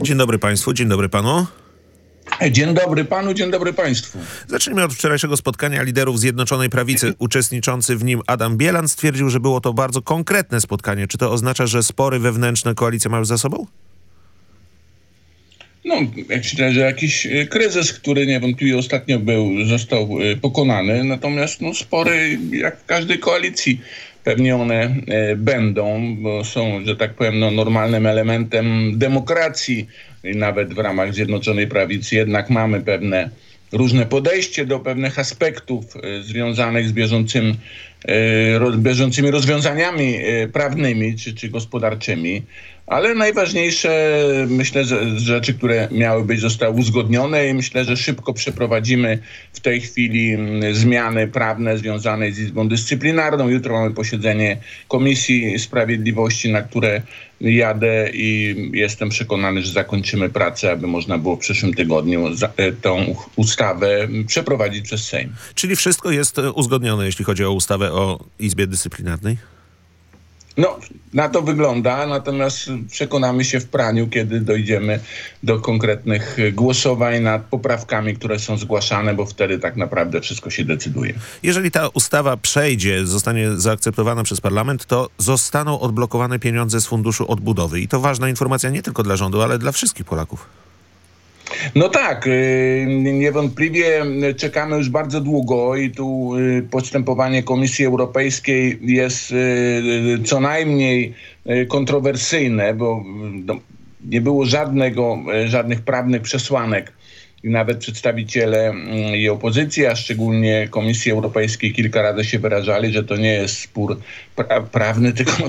Dzień dobry państwu, dzień dobry panu. Dzień dobry panu, dzień dobry państwu. Zacznijmy od wczorajszego spotkania liderów Zjednoczonej Prawicy. Uczestniczący w nim Adam Bielan stwierdził, że było to bardzo konkretne spotkanie. Czy to oznacza, że spory wewnętrzne koalicja ma już za sobą? No, myślę, że jakiś kryzys, który niewątpliwie ostatnio został pokonany. Natomiast spory, jak w każdej koalicji, pewnie one będą, bo są, że tak powiem, normalnym elementem demokracji. I nawet w ramach Zjednoczonej Prawicy jednak mamy pewne różne podejście do pewnych aspektów związanych z bieżącymi rozwiązaniami prawnymi czy gospodarczymi. Ale najważniejsze, myślę, że rzeczy, które miały być, zostały uzgodnione i myślę, że szybko przeprowadzimy w tej chwili zmiany prawne związane z Izbą Dyscyplinarną. Jutro mamy posiedzenie Komisji Sprawiedliwości, na które jadę i jestem przekonany, że zakończymy pracę, aby można było w przyszłym tygodniu tą ustawę przeprowadzić przez Sejm. Czyli wszystko jest uzgodnione, jeśli chodzi o ustawę o Izbie Dyscyplinarnej? No, na to wygląda, natomiast przekonamy się w praniu, kiedy dojdziemy do konkretnych głosowań nad poprawkami, które są zgłaszane, bo wtedy tak naprawdę wszystko się decyduje. Jeżeli ta ustawa przejdzie, zostanie zaakceptowana przez parlament, to zostaną odblokowane pieniądze z Funduszu Odbudowy. I to ważna informacja nie tylko dla rządu, ale dla wszystkich Polaków. No tak, niewątpliwie czekamy już bardzo długo i tu postępowanie Komisji Europejskiej jest co najmniej kontrowersyjne, bo nie było żadnych prawnych przesłanek. I nawet przedstawiciele jej opozycji, a szczególnie Komisji Europejskiej kilka razy się wyrażali, że to nie jest spór prawny, tylko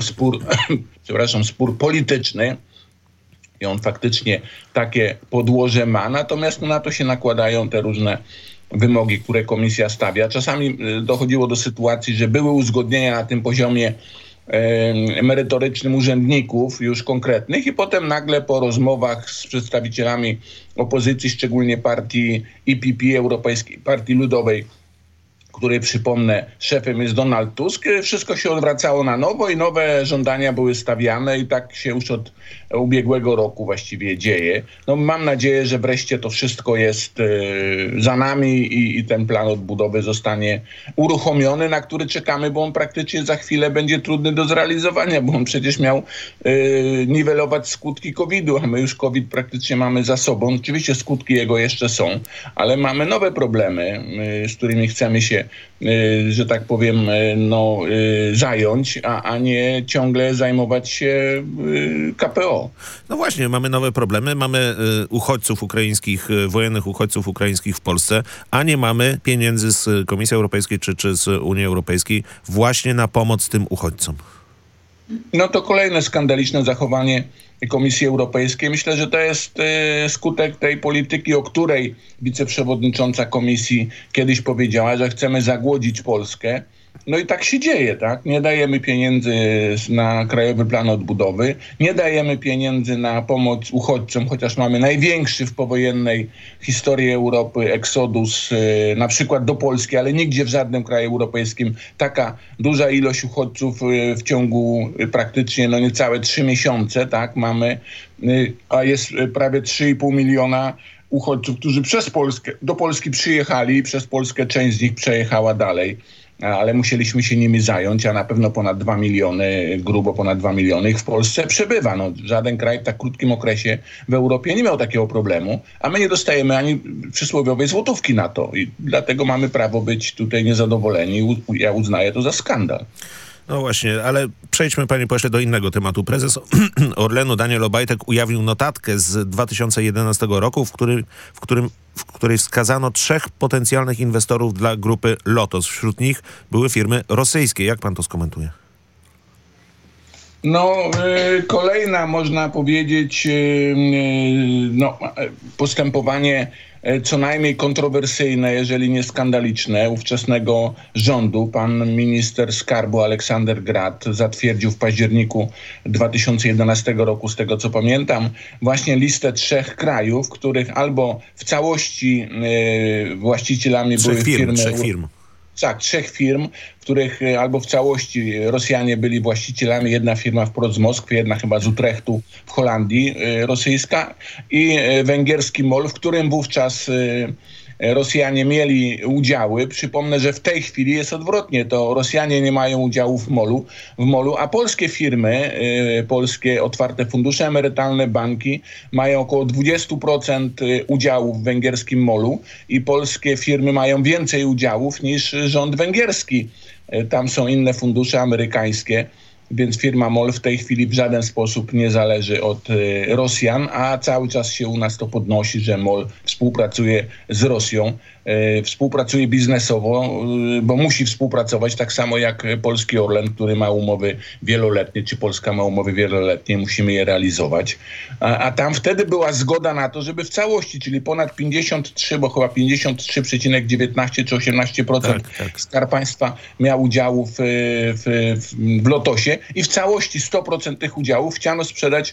spór polityczny. I on faktycznie takie podłoże ma, natomiast na to się nakładają te różne wymogi, które komisja stawia. Czasami dochodziło do sytuacji, że były uzgodnienia na tym poziomie merytorycznym urzędników już konkretnych i potem nagle po rozmowach z przedstawicielami opozycji, szczególnie partii EPP, Europejskiej Partii Ludowej, której, przypomnę, szefem jest Donald Tusk, wszystko się odwracało na nowo i nowe żądania były stawiane i tak się już od ubiegłego roku właściwie dzieje. No, mam nadzieję, że wreszcie to wszystko jest za nami i ten plan odbudowy zostanie uruchomiony, na który czekamy, bo on praktycznie za chwilę będzie trudny do zrealizowania, bo on przecież miał niwelować skutki COVID-u, a my już COVID praktycznie mamy za sobą. Oczywiście skutki jego jeszcze są, ale mamy nowe problemy, z którymi chcemy się, że tak powiem, zająć, a nie ciągle zajmować się KPO. No właśnie, mamy nowe problemy, mamy uchodźców ukraińskich, wojennych uchodźców ukraińskich w Polsce, a nie mamy pieniędzy z Komisji Europejskiej czy z Unii Europejskiej właśnie na pomoc tym uchodźcom. No to kolejne skandaliczne zachowanie Komisji Europejskiej. Myślę, że to jest skutek tej polityki, o której wiceprzewodnicząca Komisji kiedyś powiedziała, że chcemy zagłodzić Polskę. No i tak się dzieje, tak? Nie dajemy pieniędzy na Krajowy Plan Odbudowy, nie dajemy pieniędzy na pomoc uchodźcom, chociaż mamy największy w powojennej historii Europy eksodus na przykład do Polski, ale nigdzie w żadnym kraju europejskim taka duża ilość uchodźców w ciągu praktycznie niecałe 3 miesiące, tak? Mamy, a jest prawie 3,5 miliona uchodźców, którzy do Polski przyjechali i przez Polskę część z nich przejechała dalej. Ale musieliśmy się nimi zająć, a na pewno ponad 2 miliony, grubo ponad 2 miliony ich w Polsce przebywa. Żaden kraj w tak krótkim okresie w Europie nie miał takiego problemu, a my nie dostajemy ani przysłowiowej złotówki na to i dlatego mamy prawo być tutaj niezadowoleni. Ja uznaję to za skandal. No właśnie, ale przejdźmy, panie pośle, do innego tematu. Prezes Orlenu Daniel Obajtek ujawnił notatkę z 2011 roku, w której wskazano 3 potencjalnych inwestorów dla grupy Lotos. Wśród nich były firmy rosyjskie. Jak pan to skomentuje? Kolejna, można powiedzieć, postępowanie co najmniej kontrowersyjne, jeżeli nie skandaliczne, ówczesnego rządu. Pan minister skarbu Aleksander Grad zatwierdził w październiku 2011 roku, z tego co pamiętam, właśnie listę 3 krajów, których albo w całości właścicielami były firmy. tak, 3 firm, w których albo w całości Rosjanie byli właścicielami. Jedna firma wprost z Moskwy, jedna chyba z Utrechtu w Holandii rosyjska i węgierski MOL, w którym wówczas Rosjanie mieli udziały. Przypomnę, że w tej chwili jest odwrotnie. To Rosjanie nie mają udziału w MOL-u, a polskie firmy, polskie otwarte fundusze emerytalne, banki mają około 20% udziału w węgierskim MOL-u i polskie firmy mają więcej udziałów niż rząd węgierski. Tam są inne fundusze amerykańskie. Więc firma MOL w tej chwili w żaden sposób nie zależy od Rosjan, a cały czas się u nas to podnosi, że MOL współpracuje z Rosją, współpracuje biznesowo, bo musi współpracować tak samo jak polski Orlen, który ma umowy wieloletnie, czy Polska ma umowy wieloletnie, musimy je realizować. A tam wtedy była zgoda na to, żeby w całości, czyli ponad 53, bo chyba 53,19 czy 18% Skarb Państwa miał udziału w Lotosie i w całości 100% tych udziałów chciano sprzedać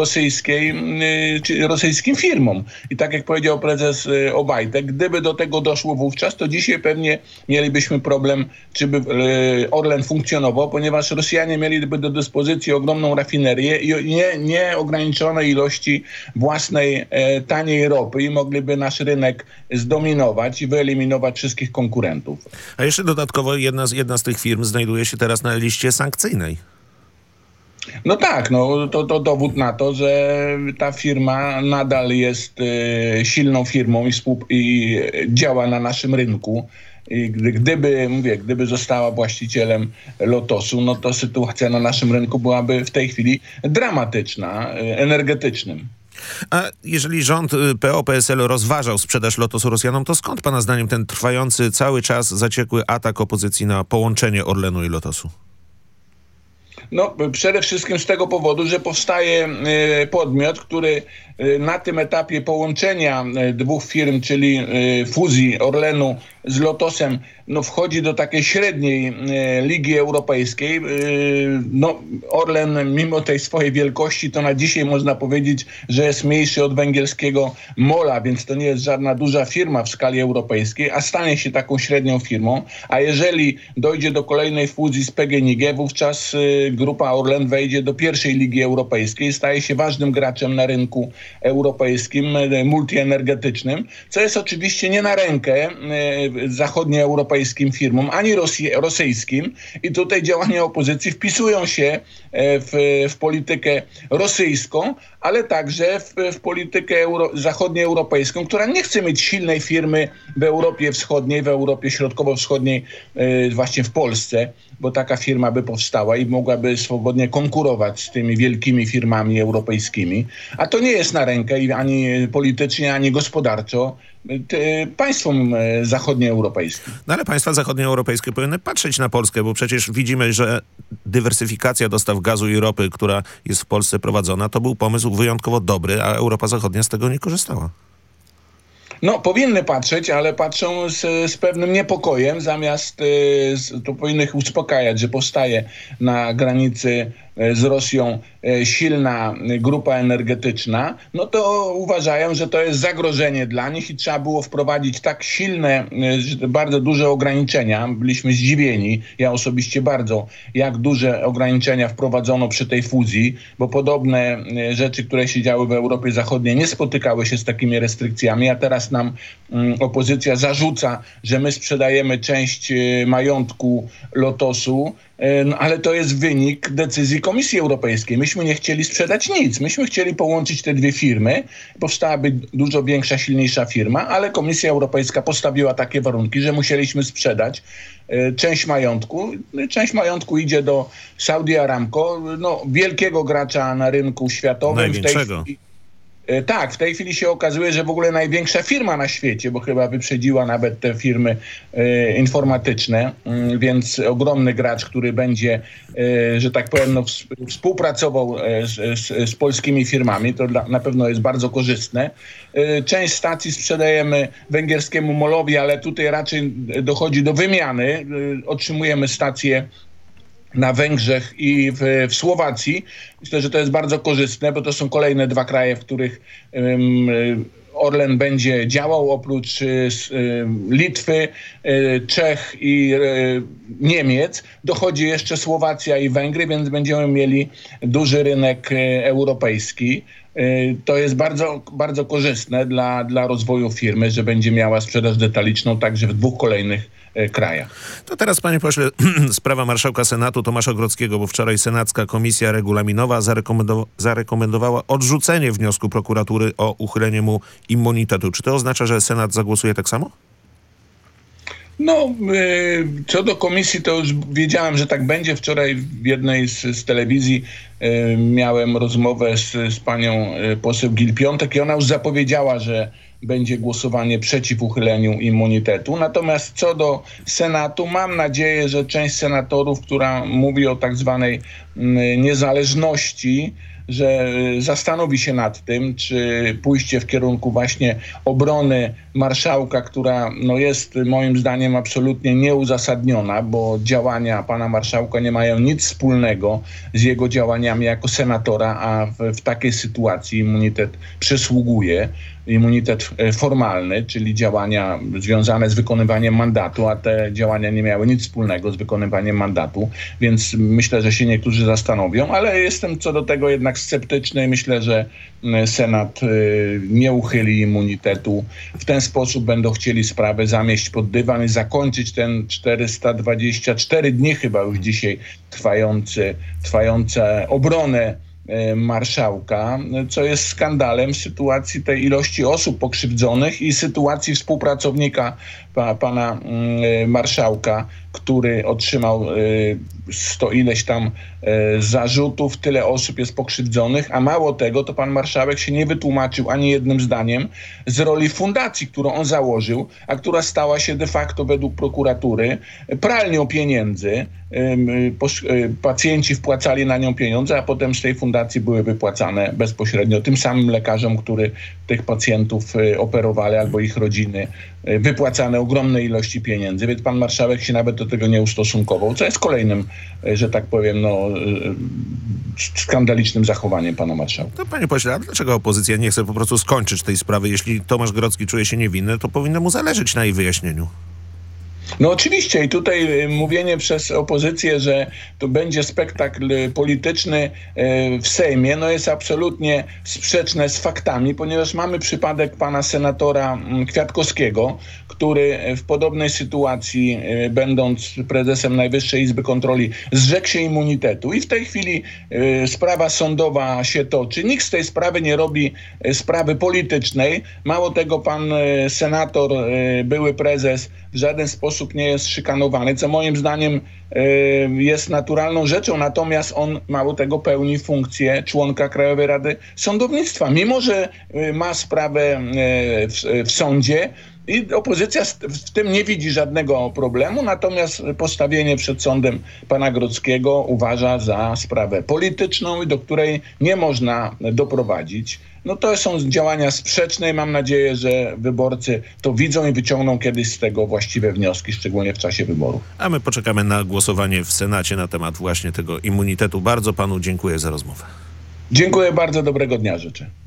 rosyjskim firmom. I tak jak powiedział prezes Obajtek, gdyby do tego doszło wówczas, to dzisiaj pewnie mielibyśmy problem, czy by Orlen funkcjonował, ponieważ Rosjanie mieliby do dyspozycji ogromną rafinerię i nieograniczone ilości własnej taniej ropy i mogliby nasz rynek zdominować i wyeliminować wszystkich konkurentów. A jeszcze dodatkowo jedna z tych firm znajduje się teraz na liście sankcyjnej. No tak, to dowód na to, że ta firma nadal jest silną firmą i działa na naszym rynku. I gdyby została właścicielem Lotosu, no to sytuacja na naszym rynku byłaby w tej chwili dramatyczna, energetycznym. A jeżeli rząd PO-PSL rozważał sprzedaż Lotosu Rosjanom, to skąd pana zdaniem ten trwający cały czas zaciekły atak opozycji na połączenie Orlenu i Lotosu? No, przede wszystkim z tego powodu, że powstaje podmiot, który na tym etapie połączenia 2 firm, czyli fuzji Orlenu z Lotosem, wchodzi do takiej średniej Ligi Europejskiej. Orlen mimo tej swojej wielkości to na dzisiaj można powiedzieć, że jest mniejszy od węgierskiego MOL-a, więc to nie jest żadna duża firma w skali europejskiej, a stanie się taką średnią firmą. A jeżeli dojdzie do kolejnej fuzji z PGNiG, wówczas grupa Orlen wejdzie do pierwszej Ligi Europejskiej, staje się ważnym graczem na rynku europejskim, multienergetycznym, co jest oczywiście nie na rękę zachodnioeuropejskim firmom, ani rosyjskim. I tutaj działania opozycji wpisują się w politykę rosyjską, ale także w politykę zachodnioeuropejską, która nie chce mieć silnej firmy w Europie Wschodniej, w Europie Środkowo-Wschodniej, właśnie w Polsce, bo taka firma by powstała i mogłaby swobodnie konkurować z tymi wielkimi firmami europejskimi. A to nie jest na rękę ani politycznie, ani gospodarczo państwom zachodnioeuropejskim. No ale państwa zachodnioeuropejskie powinny patrzeć na Polskę, bo przecież widzimy, że dywersyfikacja dostaw gazu i ropy, która jest w Polsce prowadzona, to był pomysł wyjątkowo dobry, a Europa Zachodnia z tego nie korzystała. Powinny patrzeć, ale patrzą z pewnym niepokojem, zamiast to powinny ich uspokajać, że powstaje na granicy z Rosją silna grupa energetyczna, to uważają, że to jest zagrożenie dla nich i trzeba było wprowadzić tak silne, bardzo duże ograniczenia. Byliśmy zdziwieni, ja osobiście bardzo, jak duże ograniczenia wprowadzono przy tej fuzji, bo podobne rzeczy, które się działy w Europie Zachodniej, nie spotykały się z takimi restrykcjami, a teraz nam opozycja zarzuca, że my sprzedajemy część majątku Lotosu, ale to jest wynik decyzji Komisji Europejskiej. Myśmy nie chcieli sprzedać nic. Myśmy chcieli połączyć te 2 firmy. Powstałaby dużo większa, silniejsza firma, ale Komisja Europejska postawiła takie warunki, że musieliśmy sprzedać część majątku. Część majątku idzie do Saudi Aramco, wielkiego gracza na rynku światowym. Największego. W tej chwili się okazuje, że w ogóle największa firma na świecie, bo chyba wyprzedziła nawet te firmy informatyczne, więc ogromny gracz, który będzie, że tak powiem, współpracował z polskimi firmami, to na pewno jest bardzo korzystne. Część stacji sprzedajemy węgierskiemu MOL-owi, ale tutaj raczej dochodzi do wymiany. Otrzymujemy stacje na Węgrzech i w Słowacji. Myślę, że to jest bardzo korzystne, bo to są kolejne 2 kraje, w których Orlen będzie działał oprócz Litwy, Czech i Niemiec. Dochodzi jeszcze Słowacja i Węgry, więc będziemy mieli duży rynek europejski. To jest bardzo, bardzo korzystne dla rozwoju firmy, że będzie miała sprzedaż detaliczną także w 2 kolejnych krajach. To teraz, panie pośle, sprawa marszałka Senatu Tomasza Grodzkiego, bo wczoraj Senacka Komisja Regulaminowa zarekomendowała odrzucenie wniosku prokuratury o uchylenie mu immunitetu. Czy to oznacza, że Senat zagłosuje tak samo? No, co do komisji, to już wiedziałem, że tak będzie. Wczoraj w jednej z telewizji miałem rozmowę z panią poseł Gill-Piątek i ona już zapowiedziała, że będzie głosowanie przeciw uchyleniu immunitetu. Natomiast co do Senatu, mam nadzieję, że część senatorów, która mówi o tak zwanej niezależności, że zastanowi się nad tym, czy pójście w kierunku właśnie obrony marszałka, która jest moim zdaniem absolutnie nieuzasadniona, bo działania pana marszałka nie mają nic wspólnego z jego działaniami jako senatora, a w takiej sytuacji immunitet przysługuje. Immunitet formalny, czyli działania związane z wykonywaniem mandatu, a te działania nie miały nic wspólnego z wykonywaniem mandatu, więc myślę, że się niektórzy zastanowią, ale jestem co do tego jednak sceptyczny. Myślę, że Senat nie uchyli immunitetu. W ten sposób będą chcieli sprawę zamieść pod dywan i zakończyć ten 424 dni chyba już dzisiaj trwające obronę marszałka, co jest skandalem w sytuacji tej ilości osób pokrzywdzonych i sytuacji współpracownika pana marszałka, który otrzymał 100 ileś tam zarzutów, tyle osób jest pokrzywdzonych, a mało tego, to pan marszałek się nie wytłumaczył ani jednym zdaniem z roli fundacji, którą on założył, a która stała się de facto według prokuratury pralnią pieniędzy. Pacjenci wpłacali na nią pieniądze, a potem z tej fundacji były wypłacane bezpośrednio tym samym lekarzom, którzy tych pacjentów operowali, albo ich rodziny, wypłacane ogromne ilości pieniędzy, więc pan marszałek się nawet do tego nie ustosunkował, co jest kolejnym, że tak powiem, skandalicznym zachowaniem pana marszałka. No, panie pośle, a dlaczego opozycja nie chce po prostu skończyć tej sprawy? Jeśli Tomasz Grodzki czuje się niewinny, to powinno mu zależeć na jej wyjaśnieniu. No oczywiście i tutaj mówienie przez opozycję, że to będzie spektakl polityczny w Sejmie, jest absolutnie sprzeczne z faktami, ponieważ mamy przypadek pana senatora Kwiatkowskiego, który w podobnej sytuacji, będąc prezesem Najwyższej Izby Kontroli, zrzekł się immunitetu i w tej chwili sprawa sądowa się toczy. Nikt z tej sprawy nie robi sprawy politycznej. Mało tego, pan senator, były prezes, w żaden sposób nie jest szykanowany, co moim zdaniem jest naturalną rzeczą, natomiast on mało tego pełni funkcję członka Krajowej Rady Sądownictwa, mimo że ma sprawę w sądzie i opozycja w tym nie widzi żadnego problemu, natomiast postawienie przed sądem pana Grodzkiego uważa za sprawę polityczną i do której nie można doprowadzić. To są działania sprzeczne i mam nadzieję, że wyborcy to widzą i wyciągną kiedyś z tego właściwe wnioski, szczególnie w czasie wyborów. A my poczekamy na głosowanie w Senacie na temat właśnie tego immunitetu. Bardzo panu dziękuję za rozmowę. Dziękuję bardzo, dobrego dnia życzę.